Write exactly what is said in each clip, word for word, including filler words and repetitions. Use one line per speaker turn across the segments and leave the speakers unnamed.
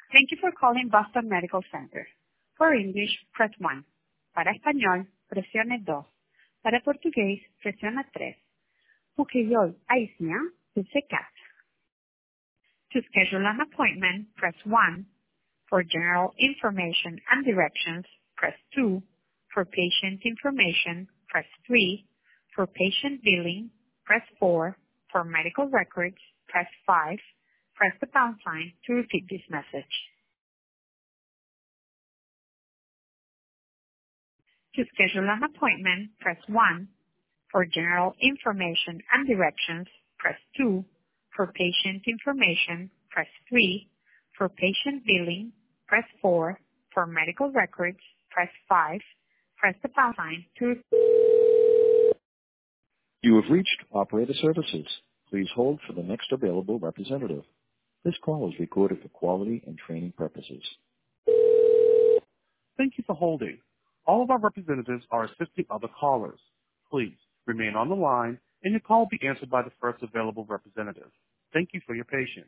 Thank you for calling Boston Medical Center. For English, press one. Para español, presione dos. Para portugués, presione tres. Pour haïtien, presione quatre. To schedule an appointment, press one. For general information and directions, press two. For patient information, press three. For patient billing, press four. For medical records, press five. Press the pound sign to repeat this message. To schedule an appointment, press one. For general information and directions, press two. For patient information, press three. For patient billing, press four. For medical records, press five. Press the pound sign to...
You have reached Operator Services. Please hold for the next available representative. This call is recorded for quality and training purposes. Thank you for holding. All of our representatives are assisting other callers. Please remain on the line, and your call will be answered by the first available representative. Thank you for your patience.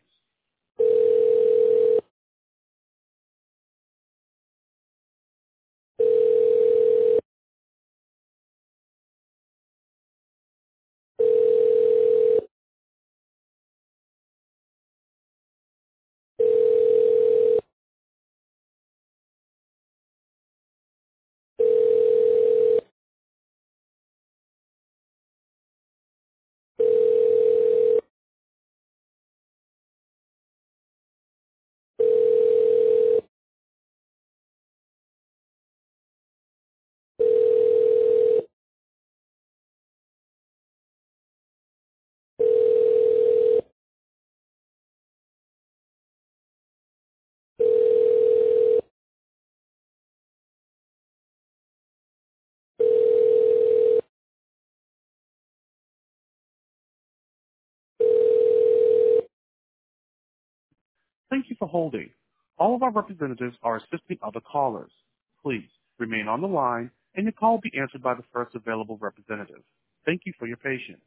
Thank you for holding. All of our representatives are assisting other callers. Please remain on the line, and your call will be answered by the first available representative. Thank you for your patience.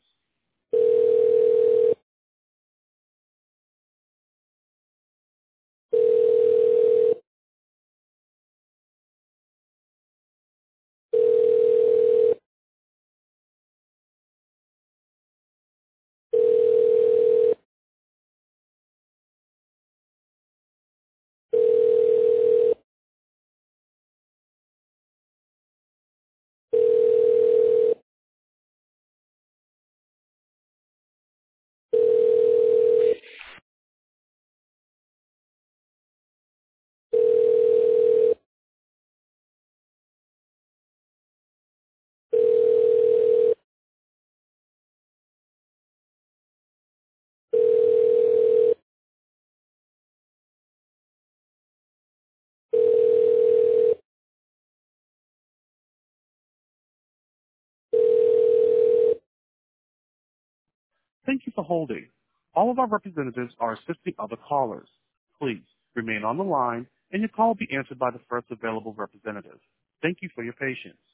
Thank you for holding. All of our representatives are assisting other callers. Please remain on the line, and your call will be answered by the first available representative. Thank you for your patience.